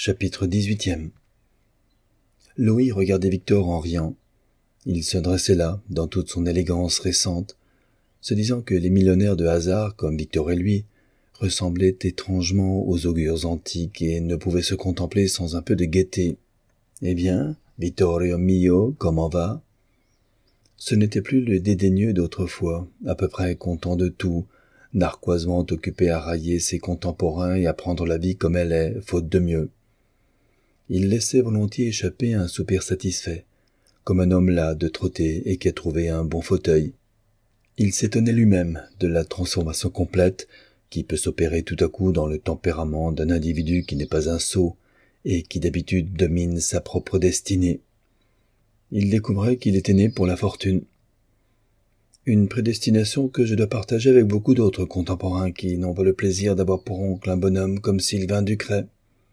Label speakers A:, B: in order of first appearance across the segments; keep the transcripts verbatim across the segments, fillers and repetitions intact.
A: Chapitre dix-huitième. Louis regardait Victor en riant. Il se dressait là, dans toute son élégance récente, se disant que les millionnaires de hasard, comme Victor et lui, ressemblaient étrangement aux augures antiques et ne pouvaient se contempler sans un peu de gaieté. « Eh bien, Vittorio mio, comment va ?» Ce n'était plus le dédaigneux d'autrefois, à peu près content de tout, narquoisement occupé à railler ses contemporains et à prendre la vie comme elle est, faute de mieux. Il laissait volontiers échapper un soupir satisfait, comme un homme las de trotter et qui a trouvé un bon fauteuil. Il s'étonnait lui-même de la transformation complète qui peut s'opérer tout à coup dans le tempérament d'un individu qui n'est pas un sot et qui d'habitude domine sa propre destinée. Il découvrait qu'il était né pour la fortune. Une prédestination que je dois partager avec beaucoup d'autres contemporains qui n'ont pas le plaisir d'avoir pour oncle un bonhomme comme Sylvain Ducret.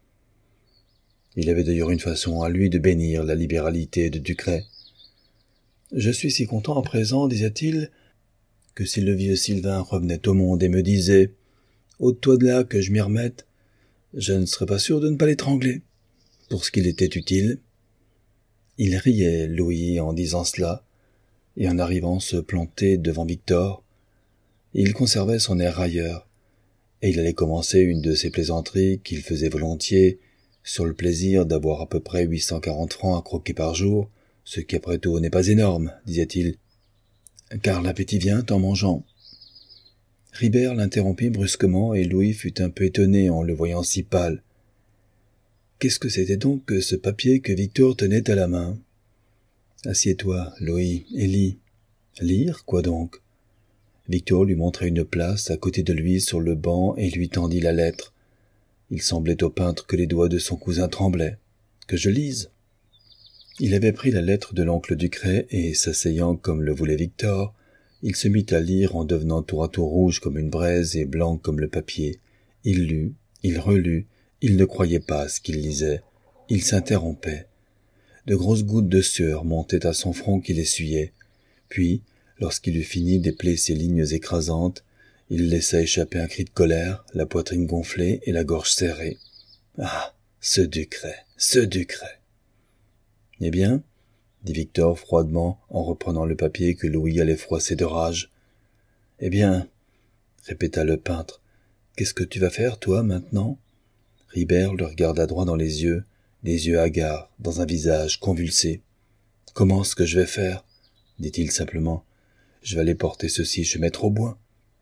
A: Il avait d'ailleurs une façon à lui de bénir la libéralité de Ducret. « Je suis si content à présent, disait-il, que si le vieux Sylvain revenait au monde et me disait « ôte-toi de là que je m'y remette », je ne serais pas sûr de ne pas l'étrangler, pour ce qu'il était utile. » Il riait, Louis, en disant cela, et en arrivant se planter devant Victor. Il conservait son air railleur, et il allait commencer une de ces plaisanteries qu'il faisait volontiers sur le plaisir d'avoir à peu près huit cent quarante francs à croquer par jour, ce qui après tout n'est pas énorme, disait-il, car l'appétit vient en mangeant. Ribert l'interrompit brusquement et Louis fut un peu étonné en le voyant si pâle. Qu'est-ce que c'était donc que ce papier que Victor tenait à la main ? Assieds-toi, Louis, et lis. Lire, quoi donc ? Victor lui montra une place à côté de lui sur le banc et lui tendit la lettre. Il semblait au peintre que les doigts de son cousin tremblaient. Que je lise ? Il avait pris la lettre de l'oncle Ducret et, s'asseyant comme le voulait Victor, il se mit à lire en devenant tour à tour rouge comme une braise et blanc comme le papier. Il lut, il relut, il ne croyait pas à ce qu'il lisait. Il s'interrompait. De grosses gouttes de sueur montaient à son front qu'il essuyait. Puis, lorsqu'il eut fini d'épeler ces lignes écrasantes, il laissa échapper un cri de colère, la poitrine gonflée et la gorge serrée. Ah, ce Ducret, ce Ducret. Eh bien, dit Victor froidement en reprenant le papier que Louis allait froisser de rage. Eh bien, répéta le peintre, qu'est-ce que tu vas faire, toi, maintenant ? Ribert le regarda droit dans les yeux, les yeux hagards, dans un visage convulsé. « Comment ce que je vais faire ?» dit-il simplement. « Je vais aller porter ceci chez Maître Auboin. »«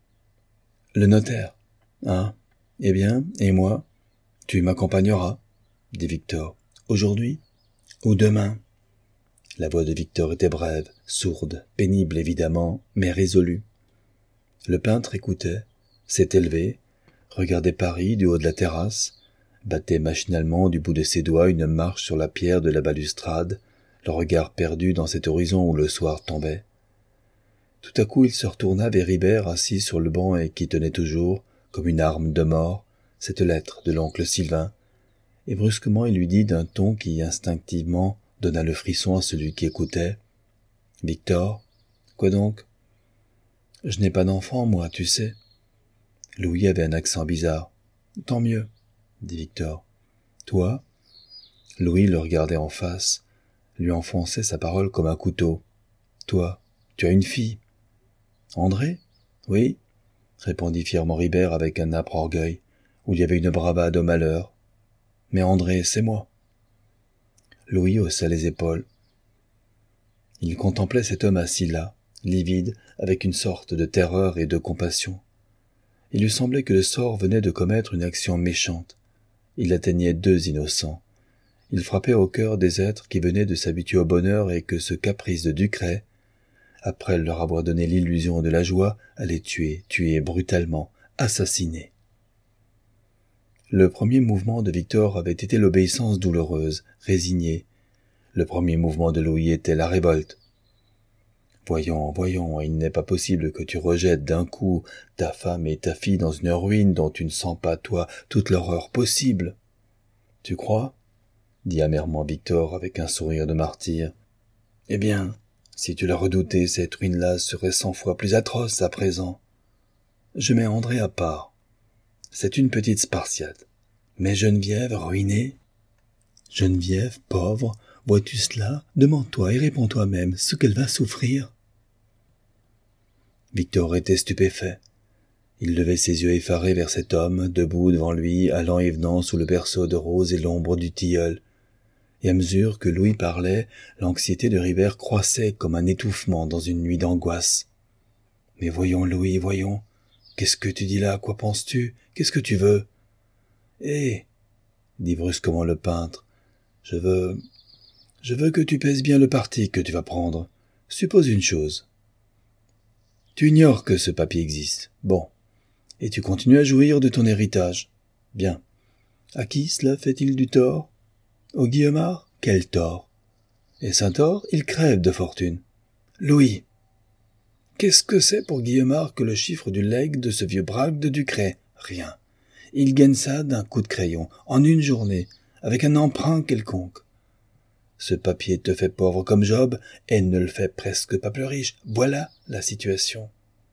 A: Le notaire. Ah, eh bien, et moi ? Tu m'accompagneras, » dit Victor. « Aujourd'hui ou demain ?» La voix de Victor était brève, sourde, pénible évidemment, mais résolue. Le peintre écoutait, s'était levé, regardait Paris du haut de la terrasse, battait machinalement du bout de ses doigts une marche sur la pierre de la balustrade, le regard perdu dans cet horizon où le soir tombait. Tout à coup il se retourna vers Ribert assis sur le banc et qui tenait toujours, comme une arme de mort, cette lettre de l'oncle Sylvain, et brusquement il lui dit d'un ton qui instinctivement donna le frisson à celui qui écoutait. « Victor, quoi donc ? Je n'ai pas d'enfant, moi, tu sais. » Louis avait un accent bizarre. « Tant mieux, » dit Victor. « Toi ?» Louis le regardait en face, lui enfonçait sa parole comme un couteau. « Toi, tu as une fille. »« André ? » ?»« Oui, » répondit fièrement Ribert avec un âpre orgueil, où il y avait une bravade au malheur. « Mais André, c'est moi. » Louis haussa les épaules. Il contemplait cet homme assis là, livide, avec une sorte de terreur et de compassion. Il lui semblait que le sort venait de commettre une action méchante. Il atteignait deux innocents. Il frappait au cœur des êtres qui venaient de s'habituer au bonheur et que ce caprice de Ducret, après leur avoir donné l'illusion de la joie, allait tuer, tuer brutalement, assassiner. Le premier mouvement de Victor avait été l'obéissance douloureuse, résignée. Le premier mouvement de Louis était la révolte. « Voyons, voyons, il n'est pas possible que tu rejettes d'un coup ta femme et ta fille dans une ruine dont tu ne sens pas, toi, toute l'horreur possible. »« Tu crois ?» dit amèrement Victor avec un sourire de martyr. « Eh bien, si tu la redoutais, cette ruine-là serait cent fois plus atroce à présent. Je mets André à part. C'est une petite Spartiate. Mais Geneviève ruinée ? Geneviève, pauvre, vois-tu cela? Demande-toi et réponds toi-même ce qu'elle va souffrir. » Victor était stupéfait. Il levait ses yeux effarés vers cet homme, debout devant lui, allant et venant sous le berceau de rose et l'ombre du tilleul. Et à mesure que Louis parlait, l'anxiété de Rivert croissait comme un étouffement dans une nuit d'angoisse. « Mais voyons, Louis, voyons. Qu'est-ce que tu dis là? Quoi penses-tu? Qu'est-ce que tu veux? »« Eh !» dit brusquement le peintre. « Je veux... Je veux que tu pèses bien le parti que tu vas prendre. Suppose une chose. Tu ignores que ce papier existe. Bon. Et tu continues à jouir de ton héritage. Bien. À qui cela fait-il du tort? Au Guillemard? Quel tort? Est-ce un tort? Il crève de fortune. Louis! Qu'est-ce que c'est pour Guillemard que le chiffre du legs de ce vieux braque de Ducret? Rien. Il gagne ça d'un coup de crayon, en une journée, avec un emprunt quelconque. Ce papier te fait pauvre comme Job, et ne le fait presque pas plus riche. Voilà la situation.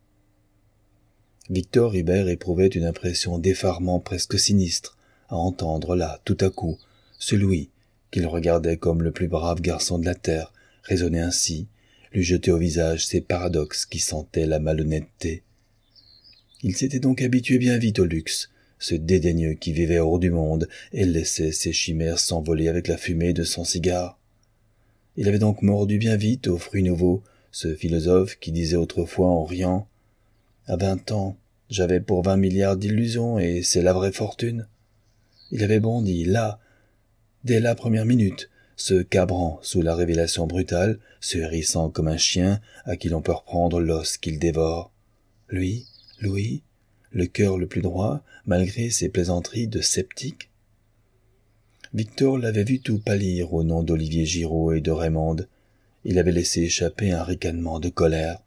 A: Victor Ribert éprouvait une impression d'effarement presque sinistre à entendre là, tout à coup, ce Louis, qu'il regardait comme le plus brave garçon de la terre, raisonner ainsi, lui jeter au visage ces paradoxes qui sentaient la malhonnêteté. Il s'était donc habitué bien vite au luxe, ce dédaigneux qui vivait hors du monde et laissait ses chimères s'envoler avec la fumée de son cigare. Il avait donc mordu bien vite aux fruits nouveaux, ce philosophe qui disait autrefois en riant « À vingt ans, j'avais pour vingt milliards d'illusions et c'est la vraie fortune. » Il avait bondi, là, dès la première minute, se cabrant sous la révélation brutale, se hérissant comme un chien à qui l'on peut reprendre l'os qu'il dévore. Lui, Louis, le cœur le plus droit, malgré ses plaisanteries de sceptique. Victor l'avait vu tout pâlir au nom d'Olivier Giraud et de Raymonde. Il avait laissé échapper un ricanement de colère.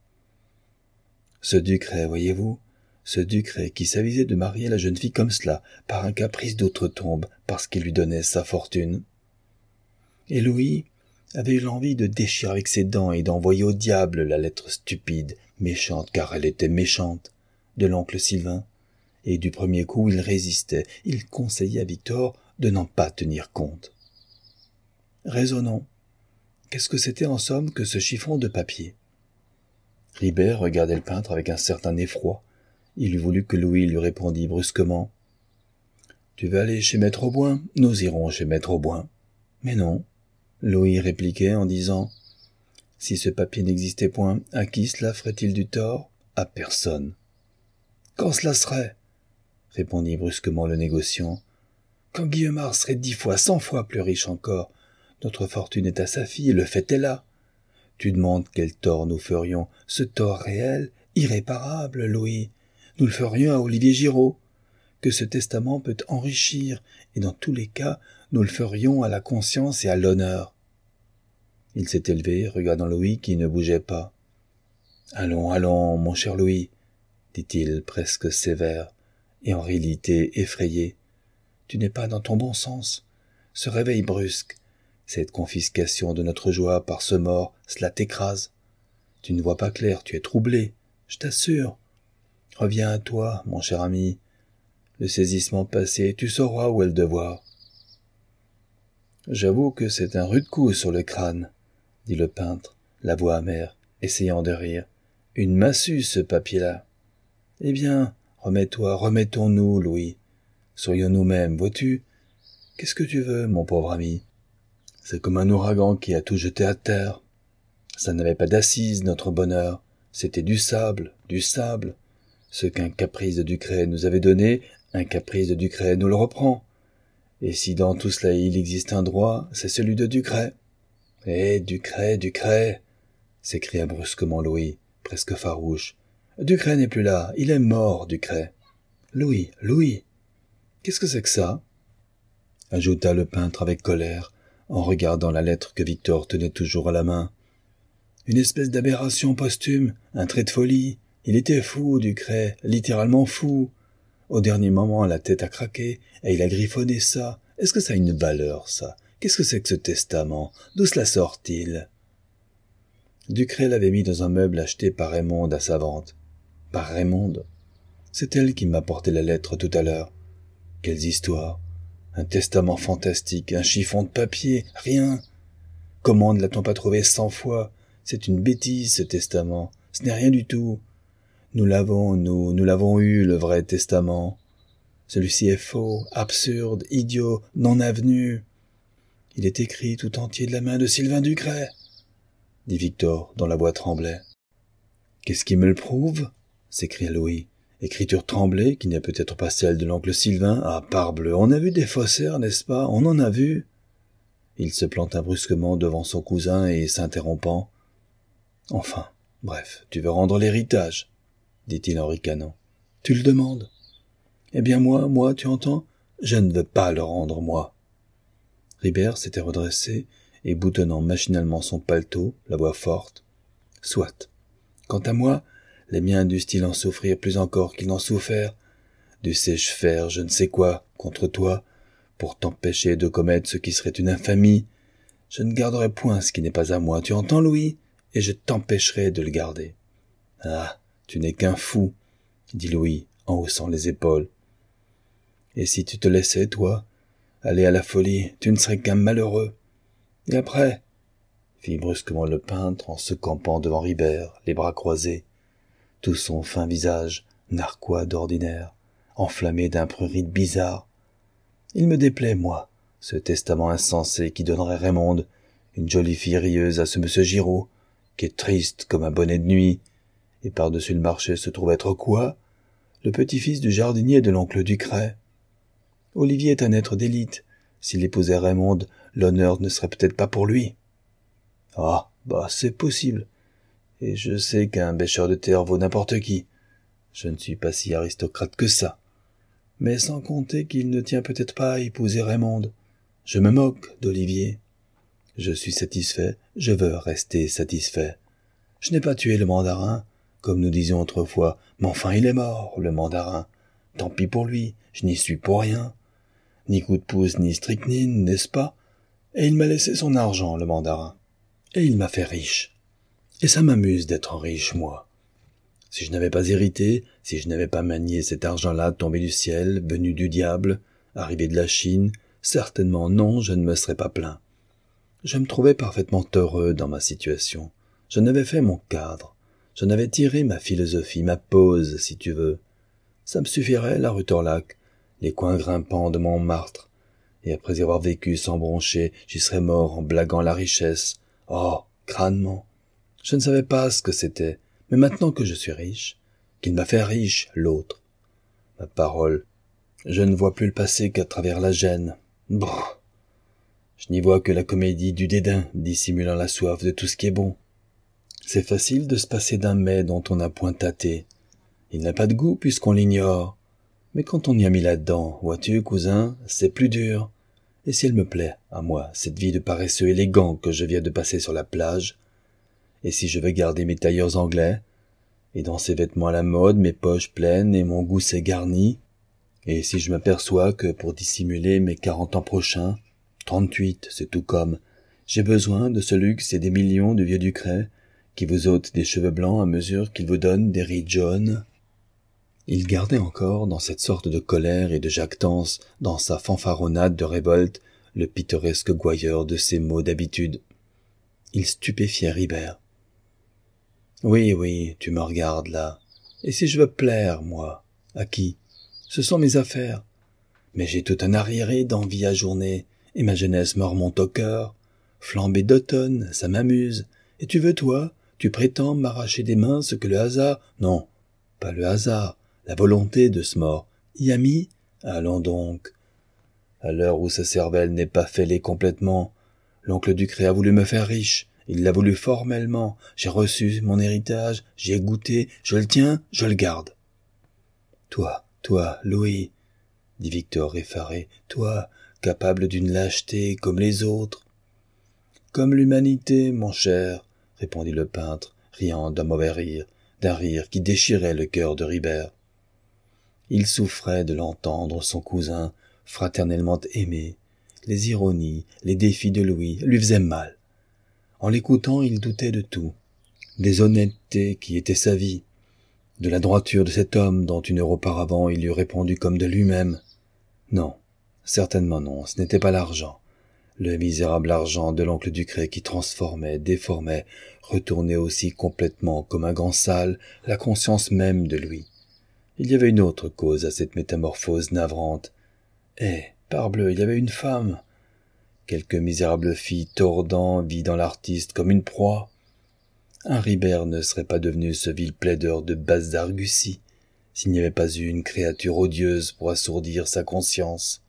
A: Ce Ducret, voyez-vous, ce Ducret qui s'avisait de marier la jeune fille comme cela, par un caprice d'outre-tombe, parce qu'il lui donnait sa fortune. Et Louis avait eu l'envie de déchirer avec ses dents et d'envoyer au diable la lettre stupide, méchante car elle était méchante, de l'oncle Sylvain. Et du premier coup il résistait, il conseillait à Victor de n'en pas tenir compte. Raisonnons. Qu'est-ce que c'était en somme que ce chiffon de papier? Ribert regardait le peintre avec un certain effroi. Il eût voulu que Louis lui répondît brusquement. « Tu veux aller chez Maître Auboin? Nous irons chez Maître Auboin. » Mais non, Louis répliquait en disant « Si ce papier n'existait point, à qui cela ferait-il du tort? À personne. »« Quand cela serait ?» répondit brusquement le négociant. « Quand Guillemard serait dix fois, cent fois plus riche encore. Notre fortune est à sa fille et le fait est là. Tu demandes quel tort nous ferions, ce tort réel, irréparable, Louis. Nous le ferions à Olivier Giraud, que ce testament peut enrichir, et dans tous les cas, nous le ferions à la conscience et à l'honneur. » Il s'est élevé, regardant Louis qui ne bougeait pas. « Allons, allons, mon cher Louis, » dit-il presque sévère, et en réalité effrayé. « Tu n'es pas dans ton bon sens. Ce réveil brusque, cette confiscation de notre joie par ce mort, cela t'écrase. Tu ne vois pas clair, tu es troublé, je t'assure. Reviens à toi, mon cher ami. Le saisissement passé, tu sauras où est le devoir. » « J'avoue que c'est un rude coup sur le crâne, » dit le peintre, la voix amère, essayant de rire. « Une massue, ce papier-là. »« Eh bien, remets-toi, remettons-nous, Louis. Soyons nous-mêmes, vois-tu? Qu'est-ce que tu veux, mon pauvre ami? C'est comme un ouragan qui a tout jeté à terre. Ça n'avait pas d'assise, notre bonheur. C'était du sable, du sable. Ce qu'un caprice de Ducret nous avait donné, un caprice de Ducret nous le reprend. Et si dans tout cela il existe un droit, c'est celui de Ducret. »« Eh, Ducret, Ducret !» s'écria brusquement Louis, presque farouche. « Ducret n'est plus là, il est mort, Ducret. »« Louis, Louis, qu'est-ce que c'est que ça ?» ajouta le peintre avec colère, en regardant la lettre que Victor tenait toujours à la main. « Une espèce d'aberration posthume, un trait de folie. Il était fou, Ducret, littéralement fou. Au dernier moment, la tête a craqué, et il a griffonné ça. Est-ce que ça a une valeur, ça? Qu'est-ce que c'est que ce testament? D'où cela sort-il? » Ducret l'avait mis dans un meuble acheté par Raymonde à sa vente. Par Raymonde? C'est elle qui m'a porté la lettre tout à l'heure. Quelles histoires! Un testament fantastique, un chiffon de papier, rien. Comment ne l'a-t-on pas trouvé cent fois? C'est une bêtise, ce testament. Ce n'est rien du tout. Nous l'avons, nous, nous l'avons eu, le vrai testament. Celui-ci est faux, absurde, idiot, non avenu. Il est écrit tout entier de la main de Sylvain Ducret, dit Victor, dont la voix tremblait. Qu'est-ce qui me le prouve? S'écria Louis. Écriture tremblée, qui n'est peut-être pas celle de l'oncle Sylvain. Ah, parbleu, on a vu des faussaires, n'est-ce pas? On en a vu. Il se planta brusquement devant son cousin et, s'interrompant. Enfin, bref, tu veux rendre l'héritage, dit-il en ricanant. Tu le demandes. Eh bien moi, moi, tu entends? Je ne veux pas le rendre, moi. Ribert s'était redressé et boutonnant machinalement son paletot, la voix forte. Soit. Quant à moi, les miens dussent-ils en souffrir plus encore qu'ils n'en souffèrent? Dussé-je faire je ne sais quoi contre toi pour t'empêcher de commettre ce qui serait une infamie? Je ne garderai point ce qui n'est pas à moi, tu entends, Louis? Et je t'empêcherai de le garder. Ah, tu n'es qu'un fou, dit Louis en haussant les épaules. Et si tu te laissais, toi, aller à la folie, tu ne serais qu'un malheureux. Et après, fit brusquement le peintre en se campant devant Ribert, les bras croisés, tout son fin visage, narquois d'ordinaire, enflammé d'un prurite bizarre. Il me déplaît, moi, ce testament insensé qui donnerait Raymonde, une jolie fille rieuse à ce monsieur Giraud, qui est triste comme un bonnet de nuit, et par-dessus le marché se trouve être quoi? Le petit-fils du jardinier de l'oncle Ducret. Olivier est un être d'élite. S'il épousait Raymonde, l'honneur ne serait peut-être pas pour lui. Ah, bah, c'est possible. Et je sais qu'un bêcheur de terre vaut n'importe qui. Je ne suis pas si aristocrate que ça. Mais sans compter qu'il ne tient peut-être pas à épouser Raymonde. Je me moque d'Olivier. Je suis satisfait, je veux rester satisfait. Je n'ai pas tué le mandarin, comme nous disions autrefois, mais enfin il est mort, le mandarin. Tant pis pour lui, je n'y suis pour rien. Ni coup de pouce, ni strychnine, n'est-ce pas? Et il m'a laissé son argent, le mandarin. Et il m'a fait riche. Et ça m'amuse d'être riche, moi. Si je n'avais pas hérité, si je n'avais pas manié cet argent-là tombé du ciel, venu du diable, arrivé de la Chine, certainement non, je ne me serais pas plaint. Je me trouvais parfaitement heureux dans ma situation. J'en avais fait mon cadre. J'en avais tiré ma philosophie, ma pose, si tu veux. Ça me suffirait, la rue Torlac, les coins grimpants de Montmartre. Et après y avoir vécu sans broncher, j'y serais mort en blaguant la richesse. Oh, crânement. Je ne savais pas ce que c'était, mais maintenant que je suis riche, qu'il m'a fait riche, l'autre. Ma parole, je ne vois plus le passé qu'à travers la gêne. Brrr. Je n'y vois que la comédie du dédain, dissimulant la soif de tout ce qui est bon. C'est facile de se passer d'un mets dont on n'a point tâté. Il n'a pas de goût puisqu'on l'ignore. Mais quand on y a mis là-dedans, vois-tu, cousin, c'est plus dur. Et si elle me plaît, à moi, cette vie de paresseux élégant que je viens de passer sur la plage, et si je veux garder mes tailleurs anglais, et dans ces vêtements à la mode, mes poches pleines et mon gousset garni, et si je m'aperçois que pour dissimuler mes quarante ans prochains, trente-huit, c'est tout comme, j'ai besoin de ce luxe et des millions de vieux Ducret, qui vous ôtent des cheveux blancs à mesure qu'ils vous donnent des rides jaunes. Il gardait encore, dans cette sorte de colère et de jactance, dans sa fanfaronnade de révolte, le pittoresque gouailleur de ses mots d'habitude. Il stupéfiait Ribert. Oui, oui, tu me regardes là. Et si je veux plaire, moi? À qui? Ce sont mes affaires. Mais j'ai tout un arriéré d'envie à journée, et ma jeunesse me remonte au cœur. Flambée d'automne, ça m'amuse. Et tu veux, toi, tu prétends m'arracher des mains ce que le hasard... Non, pas le hasard, la volonté de ce mort y a mis? Allons donc. À l'heure où sa cervelle n'est pas fêlée complètement, l'oncle Ducret a voulu me faire riche. Il l'a voulu formellement. J'ai reçu mon héritage, j'y ai goûté, je le tiens, je le garde. Toi, toi, Louis, dit Victor effaré, toi, capable d'une lâcheté comme les autres. Comme l'humanité, mon cher, répondit le peintre, riant d'un mauvais rire, d'un rire qui déchirait le cœur de Ribert. Il souffrait de l'entendre, son cousin, fraternellement aimé. Les ironies, les défis de Louis lui faisaient mal. En l'écoutant, il doutait de tout, des honnêtetés qui étaient sa vie, de la droiture de cet homme dont une heure auparavant il eût répondu comme de lui-même. Non, Certainement non, ce n'était pas l'argent. Le misérable argent de l'oncle Ducret qui transformait, déformait, retournait aussi complètement comme un grand sale la conscience même de Louis. Il y avait une autre cause à cette métamorphose navrante. Eh, parbleu, il y avait une femme. Quelque misérable fille tordant vit dans l'artiste comme une proie. Un Ribert ne serait pas devenu ce vil plaideur de basse arguties s'il n'y avait pas eu une créature odieuse pour assourdir sa conscience.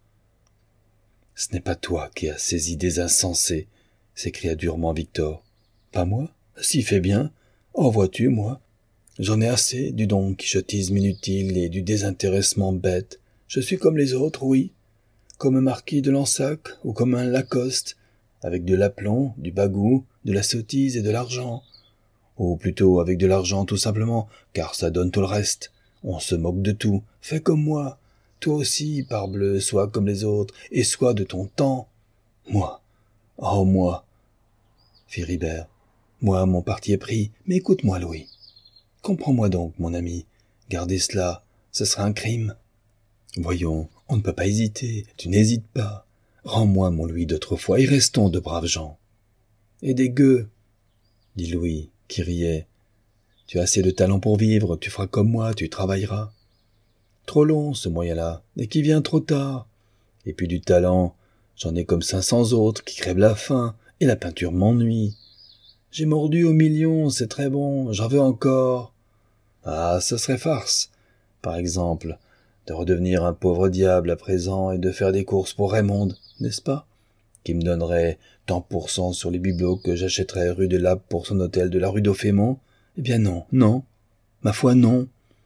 A: « Ce n'est pas toi qui as ces idées insensées, » s'écria durement Victor. « Pas moi? Si fait bien. En vois-tu, moi? J'en ai assez du don quichotisme inutile et du désintéressement bête. Je suis comme les autres, oui. Comme un marquis de Lansac ou comme un Lacoste, avec de l'aplomb, du bagout, de la sottise et de l'argent. Ou plutôt avec de l'argent tout simplement, car ça donne tout le reste. On se moque de tout. Fais comme moi. Toi aussi, parbleu, sois comme les autres, et sois de ton temps. Moi, oh moi, fit Ribert. Moi, mon parti est pris, mais écoute-moi, Louis. Comprends-moi donc, mon ami. Garder cela, ce sera un crime. Voyons, on ne peut pas hésiter, tu n'hésites pas. Rends-moi mon Louis d'autrefois, et restons de braves gens. Et des gueux, dit Louis, qui riait. Tu as assez de talent pour vivre, tu feras comme moi, tu travailleras. Trop long, ce moyen-là, et qui vient trop tard. Et puis du talent, j'en ai comme cinq cents autres qui crèvent la faim, et la peinture m'ennuie. J'ai mordu au million, c'est très bon, j'en veux encore. Ah, ce serait farce, par exemple, de redevenir un pauvre diable à présent et de faire des courses pour Raymond, n'est-ce pas, qui me donnerait tant pour cent sur les bibelots que j'achèterais rue de Lappe pour son hôtel de la rue d'Auphémont. Eh bien non, non, ma foi non.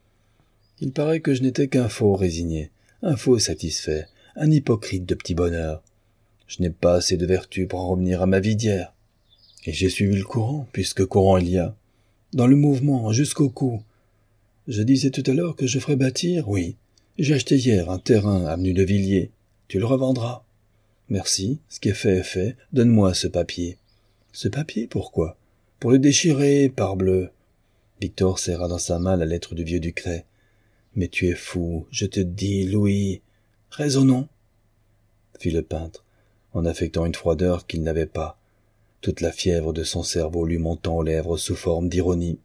A: Il paraît que je n'étais qu'un faux résigné, un faux satisfait, un hypocrite de petit bonheur. Je n'ai pas assez de vertu pour en revenir à ma vie d'hier. Et j'ai suivi le courant, puisque courant il y a. Dans le mouvement, jusqu'au cou. Je disais tout à l'heure que je ferais bâtir, oui. J'ai acheté hier un terrain avenue de Villiers. Tu le revendras. Merci, ce qui est fait est fait. Donne-moi ce papier. Ce papier, pourquoi? Pour le déchirer, parbleu. Victor serra dans sa main la lettre du vieux Ducret. Mais tu es fou, je te dis, Louis. Raisonnons, fit le peintre, en affectant une froideur qu'il n'avait pas, toute la fièvre de son cerveau lui montant aux lèvres sous forme d'ironie.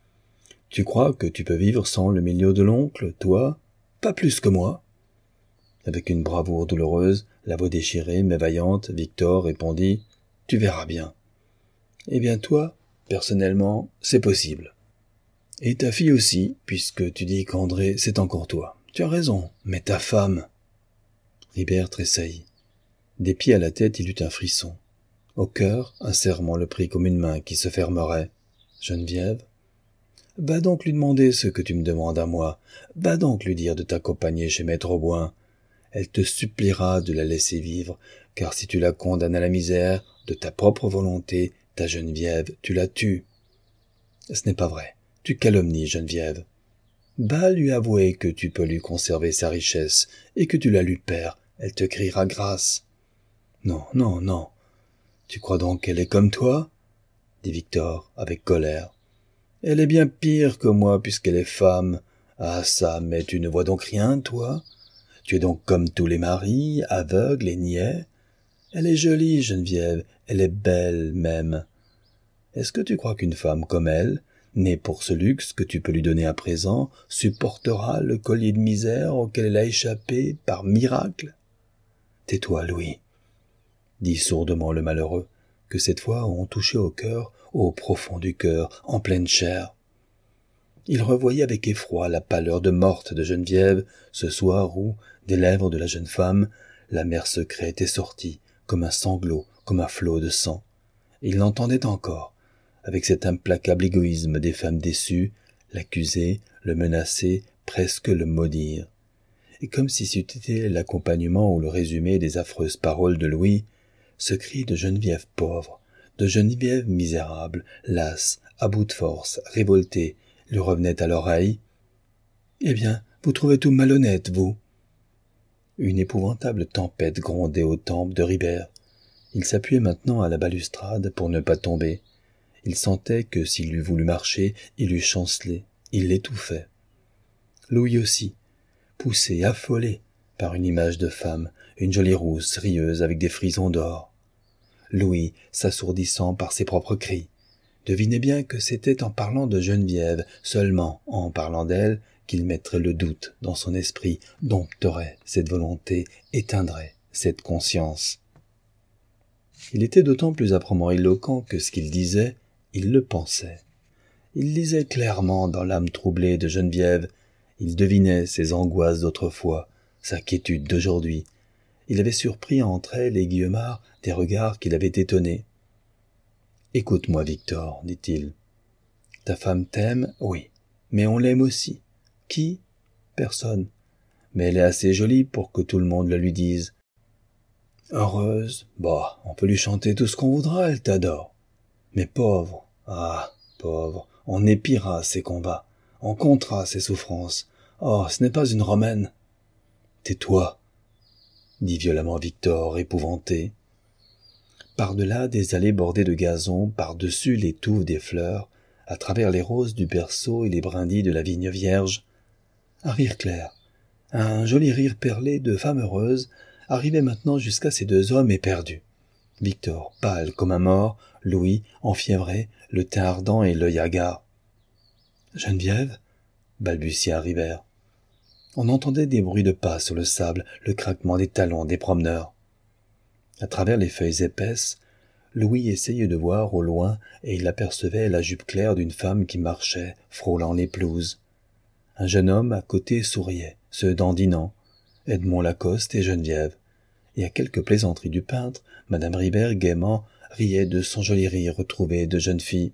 A: Tu crois que tu peux vivre sans le milieu de l'oncle, toi? Pas plus que moi. Avec une bravoure douloureuse, la voix déchirée, mais vaillante, Victor répondit « Tu verras bien. » Eh bien toi, personnellement, c'est possible. Et ta fille aussi, puisque tu dis qu'André, c'est encore toi. Tu as raison, mais ta femme... Ribert tressaillit. Des pieds à la tête, il eut un frisson. Au cœur, un serrement le prit comme une main qui se fermerait. Geneviève, va donc lui demander ce que tu me demandes à moi. Va donc lui dire de t'accompagner chez Maître Auboin. Elle te suppliera de la laisser vivre, car si tu la condamnes à la misère, de ta propre volonté, ta Geneviève, tu la tues. Ce n'est pas vrai. Tu calomnies, Geneviève. Va lui avouer que tu peux lui conserver sa richesse et que tu la lui perds. Elle te criera grâce. Non, non, non. Tu crois donc qu'elle est comme toi? Dit Victor, avec colère. Elle est bien pire que moi, puisqu'elle est femme. Ah ça, mais tu ne vois donc rien, toi? Tu es donc comme tous les maris, aveugle et niais? Elle est jolie, Geneviève, elle est belle même. Est-ce que tu crois qu'une femme comme elle, née pour ce luxe que tu peux lui donner à présent, supportera le collier de misère auquel elle a échappé par miracle? Tais-toi, Louis, dit sourdement le malheureux, que cette fois on touchait au cœur, au profond du cœur, en pleine chair. Il revoyait avec effroi la pâleur de morte de Geneviève, ce soir où, des lèvres de la jeune femme, la mer secrète est sortie, comme un sanglot, comme un flot de sang. Il l'entendait encore, avec cet implacable égoïsme des femmes déçues, l'accuser, le menacer, presque le maudire. Et comme si c'eût été l'accompagnement ou le résumé des affreuses paroles de Louis, ce cri de Geneviève pauvre, de Geneviève misérable, lasse, à bout de force, révoltée, lui revenait à l'oreille. « Eh bien, vous trouvez tout malhonnête, vous ?» Une épouvantable tempête grondait aux tempes de Ribert. Il s'appuyait maintenant à la balustrade pour ne pas tomber. Il sentait que s'il eût voulu marcher, il eût chancelé, il l'étouffait. Louis aussi, poussé, affolé par une image de femme, une jolie rousse rieuse avec des frisons d'or. Louis, s'assourdissant par ses propres cris, devinait bien que c'était en parlant de Geneviève, seulement en parlant d'elle, qu'il mettrait le doute dans son esprit, dompterait cette volonté, éteindrait cette conscience. Il était d'autant plus âprement éloquent que ce qu'il disait, il le pensait. Il lisait clairement dans l'âme troublée de Geneviève, il devinait ses angoisses d'autrefois, sa quiétude d'aujourd'hui. Il avait surpris entre elle et Guillemard des regards qui l'avaient étonné. « Écoute-moi, Victor, dit-il. Ta femme t'aime, oui, mais on l'aime aussi. Qui ? Personne. Mais elle est assez jolie pour que tout le monde le lui dise. Heureuse, bah, on peut lui chanter tout ce qu'on voudra, elle t'adore. Mais pauvre, ah, pauvre, on épiera ses combats, on comptera ses souffrances. Oh, ce n'est pas une romaine. Tais-toi, dit violemment Victor, épouvanté. Par-delà des allées bordées de gazon, par-dessus les touffes des fleurs, à travers les roses du berceau et les brindilles de la vigne vierge, un rire clair, un joli rire perlé de femme heureuse, arrivait maintenant jusqu'à ces deux hommes éperdus. Victor, pâle comme un mort, Louis, enfiévré, le teint ardent et l'œil hagard. « Geneviève » balbutia Ribert. On entendait des bruits de pas sur le sable, le craquement des talons des promeneurs. À travers les feuilles épaisses, Louis essayait de voir au loin et il apercevait la jupe claire d'une femme qui marchait, frôlant les pelouses. Un jeune homme à côté souriait, se dandinant, Edmond Lacoste et Geneviève, et à quelques plaisanteries du peintre, madame Ribert gaiement riait de son joli rire retrouvé de jeune fille.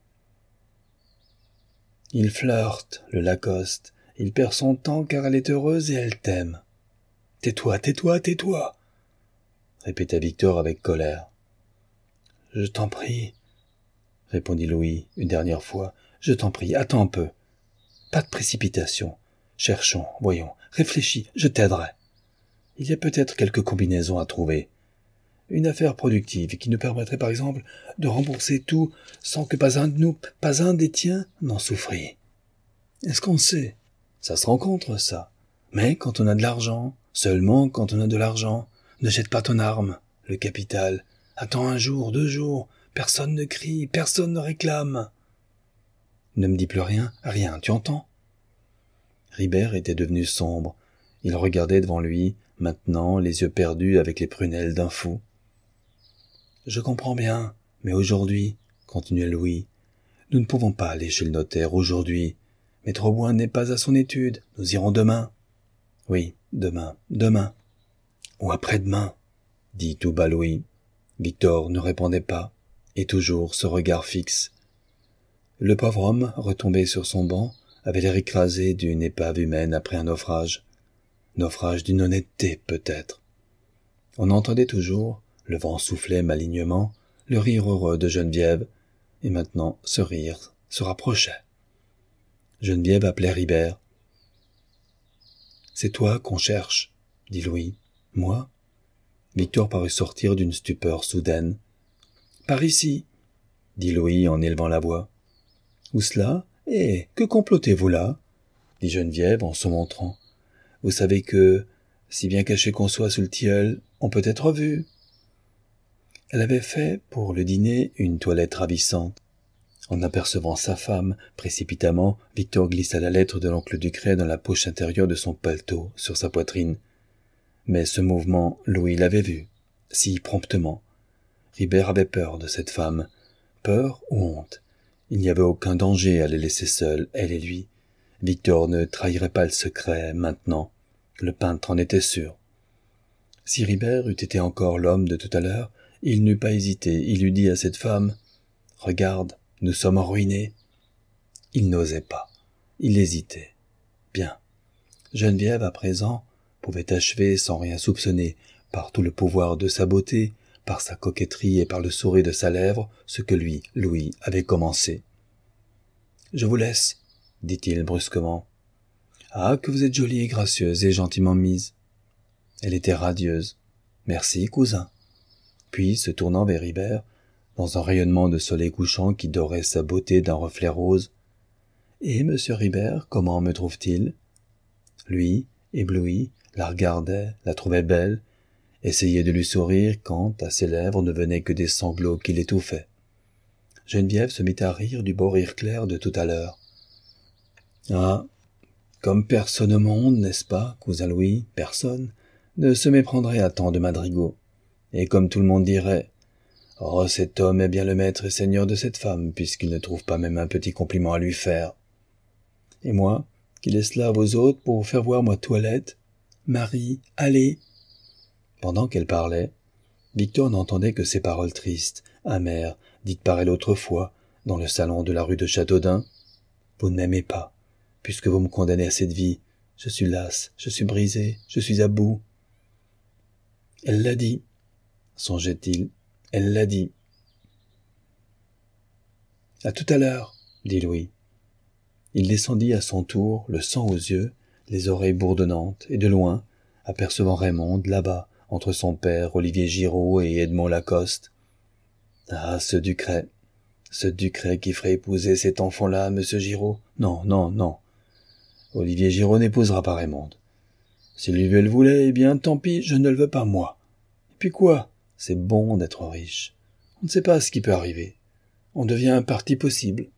A: « Il flirte, le Lacoste, il perd son temps car elle est heureuse et elle t'aime. Tais-toi, tais-toi, tais-toi » répéta Victor avec colère. « Je t'en prie, » répondit Louis une dernière fois, « je t'en prie, attends un peu. Pas de précipitation. Cherchons, voyons, réfléchis, je t'aiderai. Il y a peut-être quelques combinaisons à trouver. Une affaire productive qui nous permettrait par exemple de rembourser tout sans que pas un de nous, pas un des tiens n'en souffrit. Est-ce qu'on sait? Ça se rencontre, ça. Mais quand on a de l'argent, seulement quand on a de l'argent, ne jette pas ton arme, le capital. Attends un jour, deux jours, personne ne crie, personne ne réclame. Ne me dis plus rien, rien, tu entends? Ribert était devenu sombre. Il regardait devant lui, maintenant, les yeux perdus avec les prunelles d'un fou. « Je comprends bien, mais aujourd'hui, continuait Louis, nous ne pouvons pas aller chez le notaire aujourd'hui. Maître Auboin n'est pas à son étude, nous irons demain. »« Oui, demain, demain. »« Ou après-demain, » dit tout bas Louis. Victor ne répondait pas, et toujours ce regard fixe. Le pauvre homme, retombé sur son banc, avait l'air écrasé d'une épave humaine après un naufrage. Naufrage d'une honnêteté, peut-être. On entendait toujours, le vent soufflait malignement, le rire heureux de Geneviève, et maintenant ce rire se rapprochait. Geneviève appelait Ribert. « C'est toi qu'on cherche, » dit Louis. « Moi ?» Victor parut sortir d'une stupeur soudaine. « Par ici, » dit Louis en élevant la voix. « Où cela ? Eh, que complotez-vous là ?» dit Geneviève en se montrant. « Vous savez que, si bien caché qu'on soit sous le tilleul, on peut être vu. » Elle avait fait, pour le dîner, une toilette ravissante. En apercevant sa femme, précipitamment, Victor glissa la lettre de l'oncle Ducret dans la poche intérieure de son paletot, sur sa poitrine. Mais ce mouvement, Louis l'avait vu, si promptement. Ribert avait peur de cette femme. Peur ou honte? Il n'y avait aucun danger à les laisser seuls, elle et lui. Victor ne trahirait pas le secret, maintenant. Le peintre en était sûr. Si Ribert eût été encore l'homme de tout à l'heure, il n'eût pas hésité, il eût dit à cette femme « Regarde, nous sommes ruinés. » Il n'osait pas, il hésitait. Bien. Geneviève, à présent, pouvait achever sans rien soupçonner, par tout le pouvoir de sa beauté, par sa coquetterie et par le sourire de sa lèvre, ce que lui, Louis, avait commencé. « Je vous laisse, » dit-il brusquement. « Ah, que vous êtes jolie et gracieuse et gentiment mise. » Elle était radieuse. « Merci, cousin. » Puis, se tournant vers Ribert, dans un rayonnement de soleil couchant qui dorait sa beauté d'un reflet rose. « Et monsieur Ribert, comment me trouve-t-il » Lui, ébloui, la regardait, la trouvait belle, essayait de lui sourire quand, à ses lèvres, ne venaient que des sanglots qui l'étouffaient. Geneviève se mit à rire du beau rire clair de tout à l'heure. « Ah, comme personne au monde, n'est-ce pas, cousin Louis, personne, ne se méprendrait à tant de madrigaux. Et comme tout le monde dirait, « Oh, cet homme est bien le maître et seigneur de cette femme, puisqu'il ne trouve pas même un petit compliment à lui faire. » Et moi, qui laisse là aux autres pour vous faire voir ma toilette, Marie, allez. Pendant qu'elle parlait, Victor n'entendait que ces paroles tristes, amères, dites par elle autrefois, dans le salon de la rue de Châteaudun. « Vous ne m'aimez pas, puisque vous me condamnez à cette vie. Je suis lasse, je suis brisée, je suis à bout. » Elle l'a dit, songeait-il, elle l'a dit. « À tout à l'heure, » dit Louis. Il descendit à son tour, le sang aux yeux, les oreilles bourdonnantes, et de loin, apercevant Raymonde, là-bas, entre son père, Olivier Giraud et Edmond Lacoste. Ah, ce Ducret, ce Ducret qui ferait épouser cet enfant-là, monsieur Giraud. Non, non, non. Olivier Giraud n'épousera pas Raymonde. Si lui le voulait, eh bien, tant pis, je ne le veux pas moi. Et puis quoi? C'est bon d'être riche. On ne sait pas ce qui peut arriver. On devient un parti possible.